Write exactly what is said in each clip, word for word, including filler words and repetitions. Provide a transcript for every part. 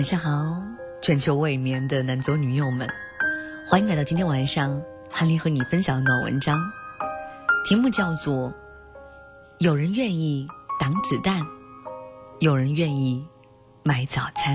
晚上好，全球未眠的男左女右们，欢迎来到今天晚上韩林和你分享的暖文章，题目叫做有人愿意挡子弹，有人愿意买早餐。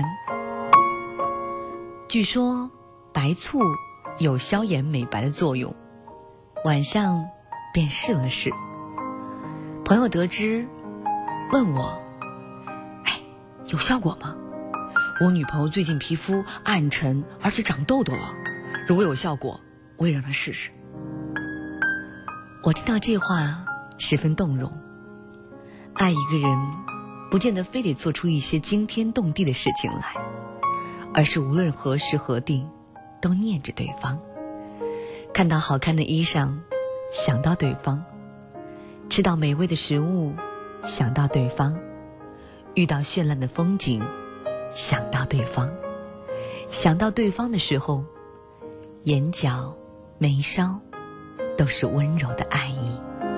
据说白醋有消炎美白的作用，晚上便试了试。朋友得知问我，哎，有效果吗？我女朋友最近皮肤暗沉，而且长痘痘了，如果有效果，我也让她试试。我听到这话十分动容。爱一个人不见得非得做出一些惊天动地的事情来，而是无论何时何地都念着对方，看到好看的衣裳想到对方，吃到美味的食物想到对方，遇到绚烂的风景想到对方，想到对方的时候，眼角眉梢都是温柔的爱意。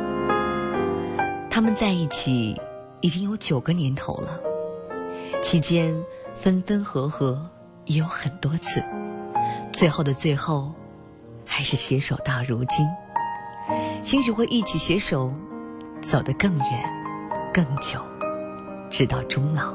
他们在一起已经有九个年头了，期间分分合合也有很多次，最后的最后还是携手到如今，兴许会一起携手走得更远更久，直到终老。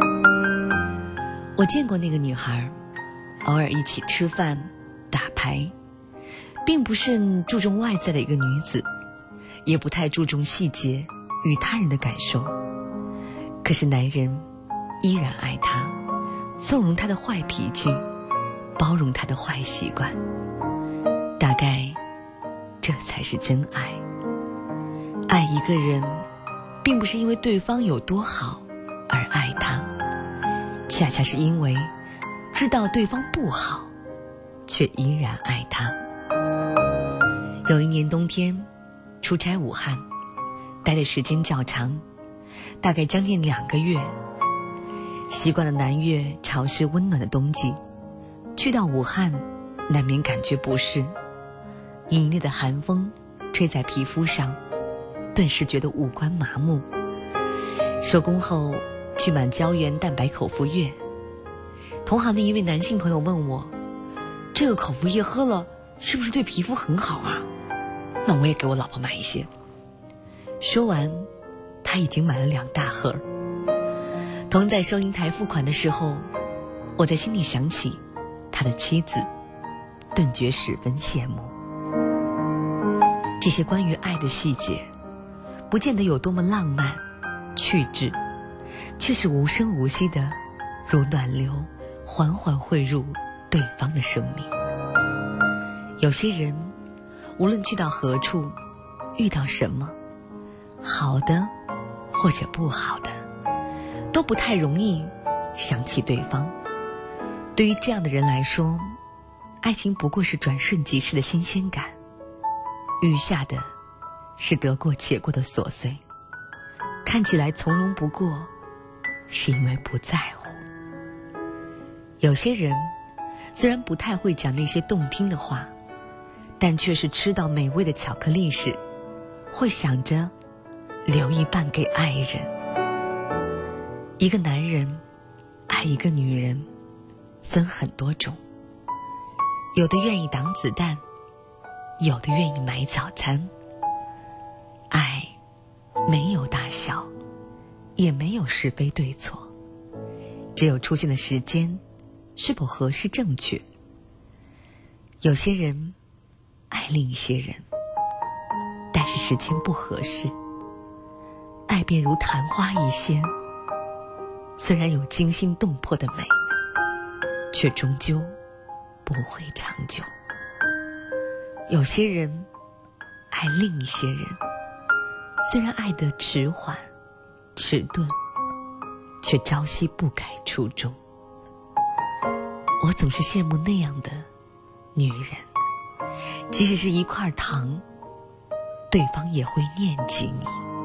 我见过那个女孩，偶尔一起吃饭打牌，并不是注重外在的一个女子，也不太注重细节与他人的感受，可是男人依然爱她，纵容她的坏脾气，包容她的坏习惯。大概这才是真爱。爱一个人并不是因为对方有多好而爱他，恰恰是因为知道对方不好，却依然爱他。有一年冬天出差武汉，待的时间较长，大概将近两个月。习惯了南越潮湿温暖的冬季，去到武汉难免感觉不适，凛冽的寒风吹在皮肤上，顿时觉得五官麻木。收工后去买胶原蛋白口服液，同行的一位男性朋友问我，这个口服液喝了是不是对皮肤很好啊？那我也给我老婆买一些。说完他已经买了两大盒。同在收银台付款的时候，我在心里想起他的妻子，顿觉十分羡慕。这些关于爱的细节不见得有多么浪漫趣致，却是无声无息的如暖流缓缓汇入对方的生命。有些人无论去到何处，遇到什么，好的或者不好的，都不太容易想起对方。对于这样的人来说，爱情不过是转瞬即逝的新鲜感，余下的是得过且过的琐碎，看起来从容不过，是因为不在乎。有些人虽然不太会讲那些动听的话，但却是吃到美味的巧克力时，会想着留一半给爱人。一个男人爱一个女人分很多种，有的愿意挡子弹，有的愿意买早餐。爱没有大小，也没有是非对错，只有出现的时间是否合适正确。有些人爱另一些人，但是时间不合适，爱便如昙花一现，虽然有惊心动魄的美，却终究不会长久。有些人爱另一些人，虽然爱得迟缓迟钝，却朝夕不改初衷。我总是羡慕那样的女人，即使是一块糖，对方也会念及你。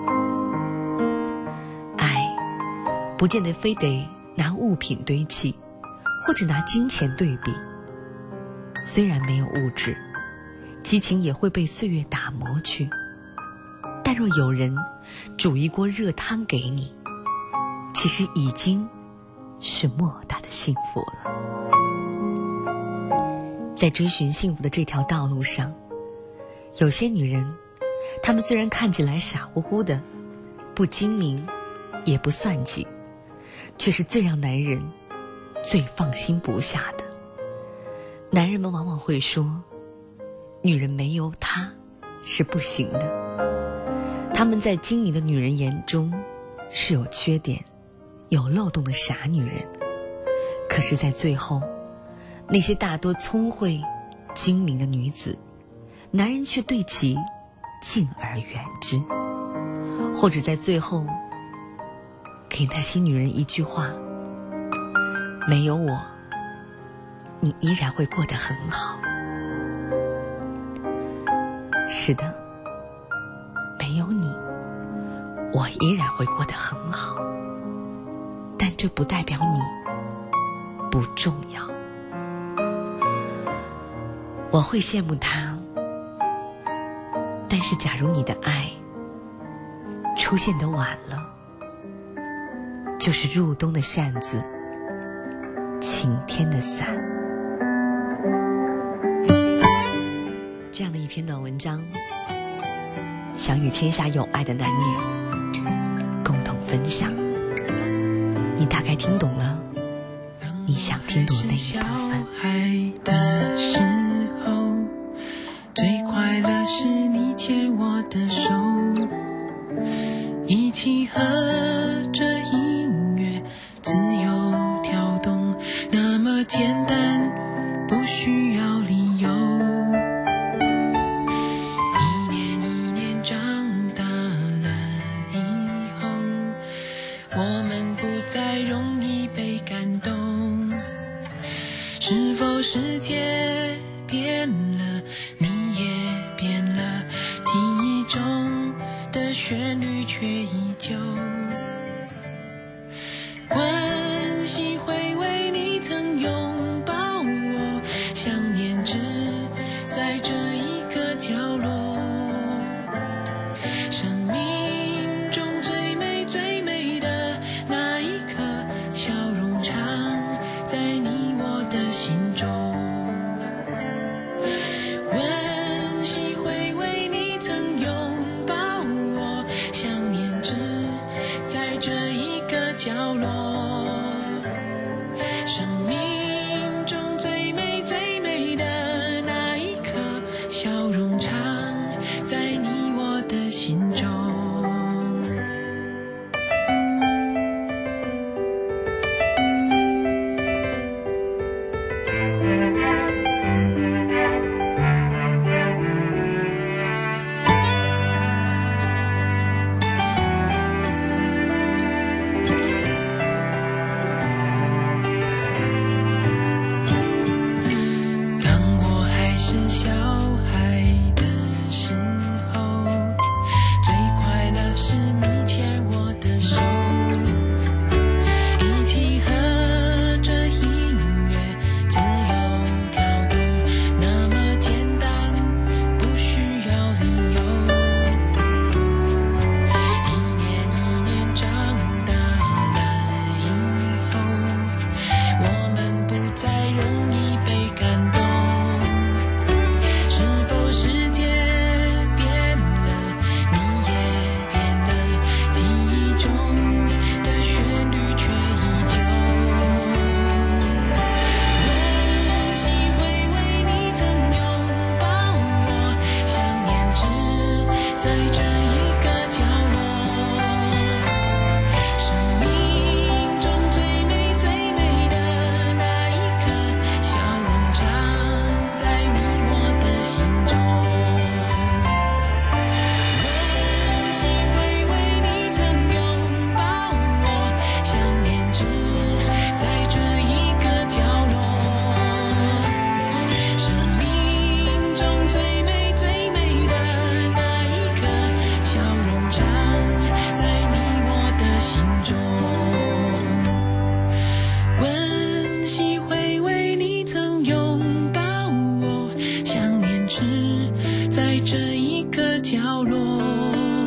爱不见得非得拿物品堆砌，或者拿金钱对比。虽然没有物质，激情也会被岁月打磨去。但若有人煮一锅热汤给你，其实已经是莫大的幸福了。在追寻幸福的这条道路上，有些女人，她们虽然看起来傻乎乎的，不精明，也不算计，却是最让男人最放心不下的。男人们往往会说，女人没有她是不行的。他们在精明的女人眼中是有缺点、有漏洞的傻女人，可是在最后，那些大多聪慧、精明的女子，男人却对其敬而远之，或者在最后给那些女人一句话：没有我，你依然会过得很好。是的，没有你，我依然会过得很好，但这不代表你不重要。我会羡慕他，但是假如你的爱出现得晚了，就是入冬的扇子，晴天的伞。这样的一篇短文章，想与天下有爱的男女共同分享。你大概听懂了你想听懂的那一部分。 的时候，最快乐是你牵我的手，一起和着音乐自由跳动，那么简单，不需要理由。一年一年长大了以后，我们不再容易被感动，是否世界变了，你也变了，记忆中的旋律却依旧。温习回味你曾拥抱我，想念只在这一个角落。生命中最美最美的那一刻，笑容常在你我的心中。温习回味你曾拥抱我，想念只在这一个角落。生命中最美最美的那一刻，笑容常在你我的心中。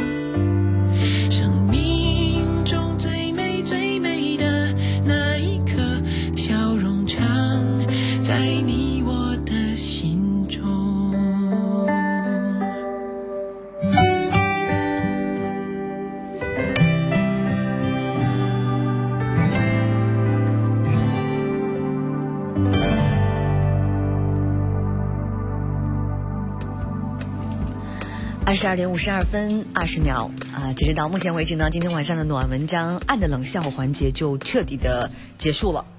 生命中最美最美的那一刻， 二十二点五十二分二十秒啊！截止到目前为止呢，今天晚上的暖文章暗的冷笑环节就彻底的结束了。